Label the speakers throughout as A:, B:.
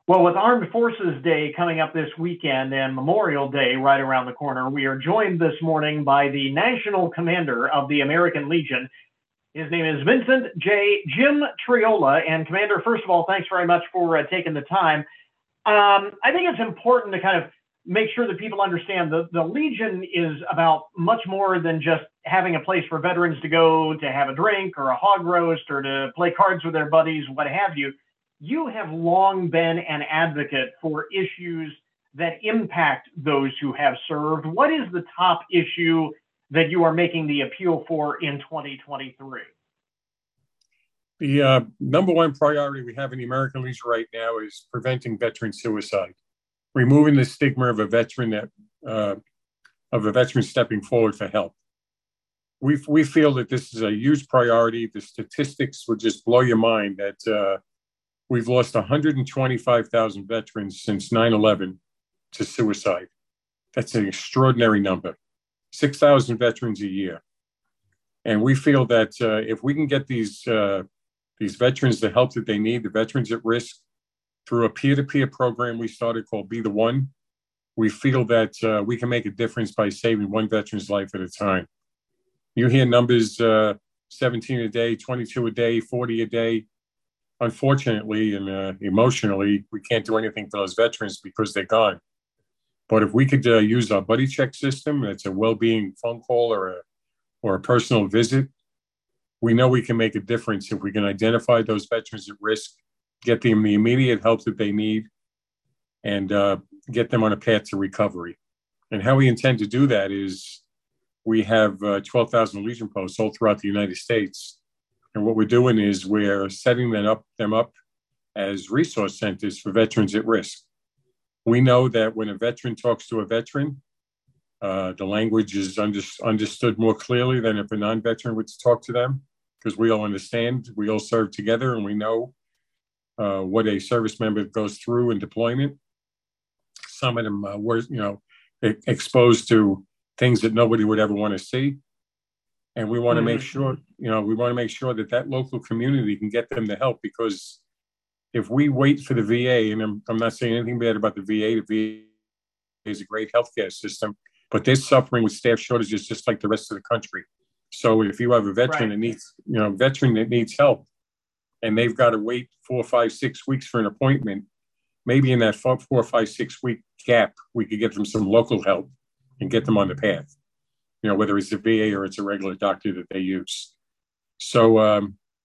A: Well, with Armed Forces Day coming up this weekend and Memorial Day right around the corner, we are joined this morning by the National Commander of the American Legion. His name is Vincent J. Jim Triola. And Commander, first of all, thanks very much for taking the time. I think it's important to kind of make sure that people understand the Legion is about much more than just having a place for veterans to go to have a drink or a hog roast or to play cards with their buddies, what have you. You have long been an advocate for issues that impact those who have served. What is the top issue that you are making the appeal for in 2023?
B: The number one priority we have in the American Legion right now is preventing veteran suicide, removing the stigma of a veteran stepping forward for help. We feel that this is a huge priority. The statistics would just blow your mind that we've lost 125,000 veterans since 9/11 to suicide. That's an extraordinary number. 6,000 veterans a year. And we feel that if we can get these veterans the help that they need, the veterans at risk, through a peer-to-peer program we started called Be the One, we feel that we can make a difference by saving one veteran's life at a time. You hear numbers 17 a day, 22 a day, 40 a day. Unfortunately and emotionally, we can't do anything for those veterans because they're gone. But if we could use our buddy check system, that's a well-being phone call or a personal visit, we know we can make a difference if we can identify those veterans at risk, get them the immediate help that they need, and get them on a path to recovery. And how we intend to do that is we have 12,000 Legion posts all throughout the United States. And what we're doing is we're setting them up as resource centers for veterans at risk. We know that when a veteran talks to a veteran, the language is understood more clearly than if a non-veteran would talk to them, because we all understand, we all serve together, and we know what a service member goes through in deployment. Some of them were, exposed to things that nobody would ever want to see. And we want to make sure, that local community can get them the help, because if we wait for the VA, and I'm not saying anything bad about the VA is a great healthcare system, but they're suffering with staff shortages just like the rest of the country. So if you have a veteran that needs help, and they've got to wait 4, 5, 6 weeks for an appointment, maybe in that 4, 5, 6 week gap, we could get them some local help and get them on the path. Whether it's the VA or it's a regular doctor that they use. So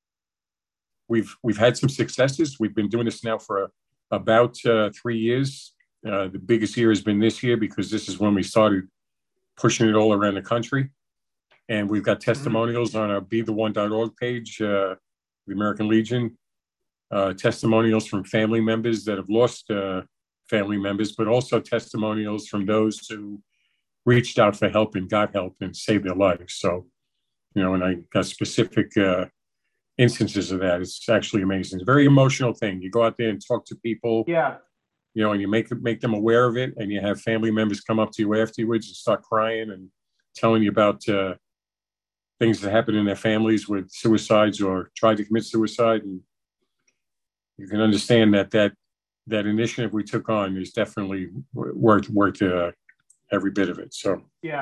B: we've had some successes. We've been doing this now for about 3 years. The biggest year has been this year because this is when we started pushing it all around the country. And we've got testimonials on our BeTheOne.org page, the American Legion, testimonials from family members that have lost family members, but also testimonials from those who reached out for help and got help and saved their lives. So, and I got specific instances of that. It's actually amazing. It's a very emotional thing. You go out there and talk to people, and you make them aware of it, and you have family members come up to you afterwards and start crying and telling you about things that happen in their families with suicides or tried to commit suicide. And you can understand that initiative we took on is definitely worth every bit of it. So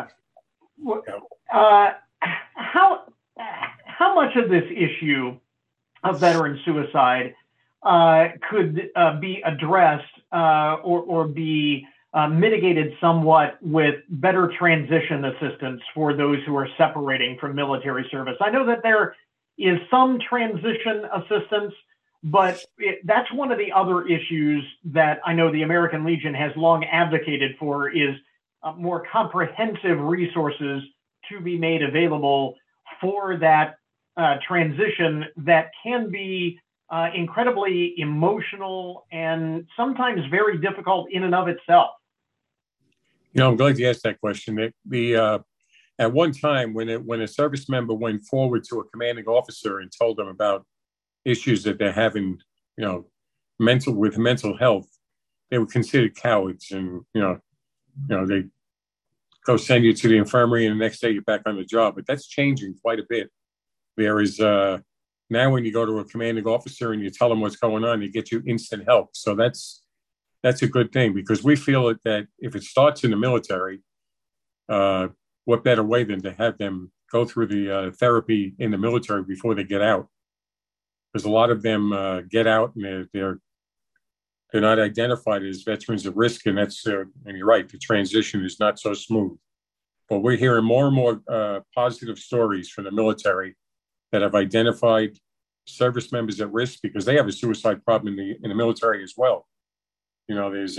A: how much of this issue of veteran suicide could be addressed or be mitigated somewhat with better transition assistance for those who are separating from military service? I know that there is some transition assistance, but that's one of the other issues that I know the American Legion has long advocated for, is more comprehensive resources to be made available for that transition that can be incredibly emotional and sometimes very difficult in and of itself.
B: I'm glad you asked that question. At one time, when a service member went forward to a commanding officer and told them about issues that they're having, with mental health, they were considered cowards, and they go send you to the infirmary, and the next day you're back on the job. But that's changing quite a bit. There is now when you go to a commanding officer and you tell them what's going on, they get you instant help. So that's that's a good thing because we feel that if it starts in the military, what better way than to have them go through the therapy in the military before they get out? Because a lot of them get out and they're not identified as veterans at risk, and and you're right, the transition is not so smooth. But we're hearing more and more positive stories from the military that have identified service members at risk because they have a suicide problem in the military as well. You know, there's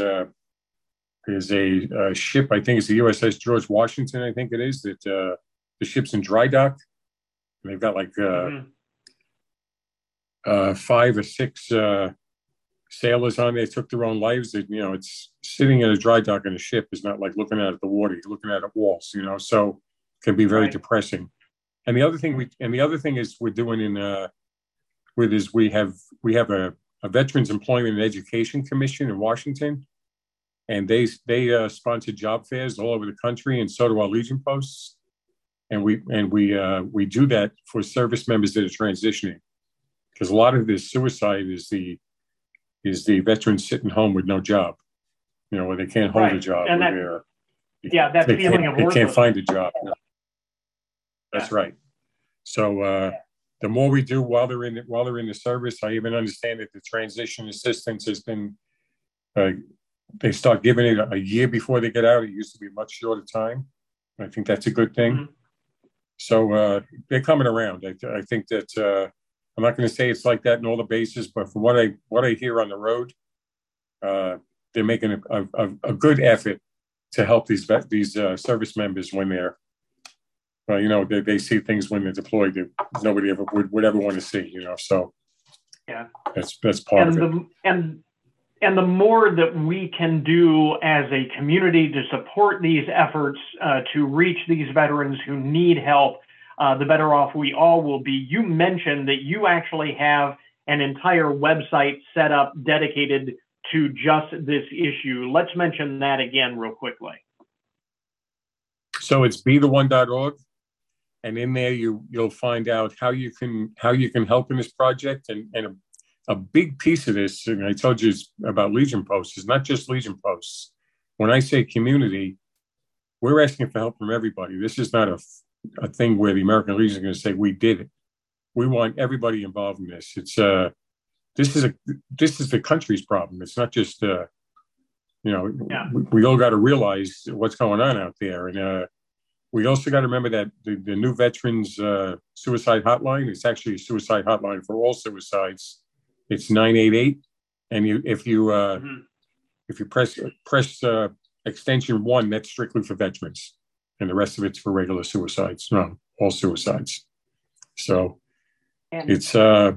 B: a ship, I think it's the USS George Washington, I think it is, that the ship's in dry dock. And they've got like 5 or 6 sailors on there, took their own lives. It's sitting in a dry dock in a ship is not like looking out at the water, you're looking at walls, so it can be very depressing. And the other thing is we're doing we have a Veterans Employment and Education Commission in Washington, and they sponsor job fairs all over the country, and so do our Legion posts. And we do that for service members that are transitioning, because a lot of this suicide is the veterans sitting home with no job, where they can't hold a job.
A: And that feeling of worthlessness.
B: They can't find a job. That's right. So the more we do while they're in the service, I even understand that the transition assistance has been. They start giving it a year before they get out. It used to be a much shorter time. I think that's a good thing. Mm-hmm. So they're coming around. I think that I'm not going to say it's like that in all the bases, but from what I hear on the road, they're making a good effort to help these service members when they're, they see things when they're deployed that nobody ever would ever want to see. So
A: yeah,
B: that's part of it.
A: And the more that we can do as a community to support these efforts to reach these veterans who need help, the better off we all will be. You mentioned that you actually have an entire website set up dedicated to just this issue. Let's mention that again real quickly.
B: So it's betheone.org, and in there you'll find out how you can help in this project, and a big piece of this, and I told you about Legion Posts, is not just Legion Posts. When I say community, we're asking for help from everybody. This is not a thing where the American Legion is going to say we did it. We want everybody involved in this. It's this is the country's problem. It's not just we all got to realize what's going on out there, and we also got to remember that the new veterans suicide hotline is actually a suicide hotline for all suicides. It's 988, and if you press extension 1, that's strictly for veterans, and the rest of it's for regular suicides. No, all suicides. So it's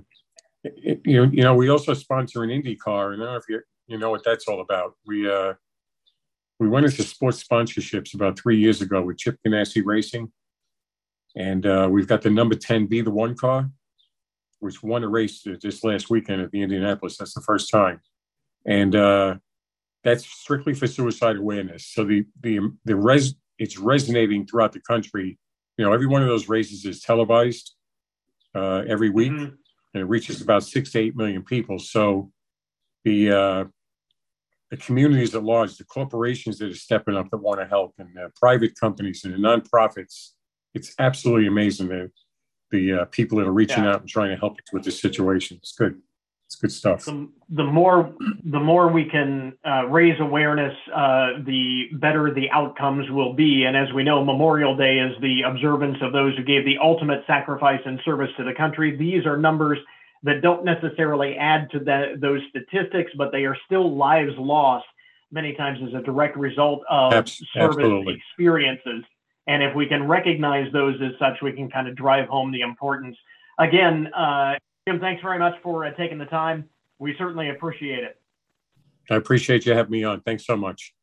B: we also sponsor an IndyCar, and I don't know if you know what that's all about. We went into sports sponsorships about 3 years ago with Chip Ganassi Racing, and we've got the number 10 Be the One car, which won a race just last weekend at the Indianapolis. That's the first time, and that's strictly for suicide awareness. So it's resonating throughout the country. Every one of those races is televised every week, and it reaches about 6 to 8 million people. So the communities at large, the corporations that are stepping up that want to help, and the private companies and the nonprofits, it's absolutely amazing that the people that are reaching out and trying to help with this situation. It's good. It's good stuff.
A: The more we can raise awareness, the better the outcomes will be. And as we know, Memorial Day is the observance of those who gave the ultimate sacrifice in service to the country. These are numbers that don't necessarily add to those statistics, but they are still lives lost many times as a direct result of service experiences. And if we can recognize those as such, we can kind of drive home the importance. Again, Jim, thanks very much for taking the time. We certainly appreciate it.
B: I appreciate you having me on. Thanks so much.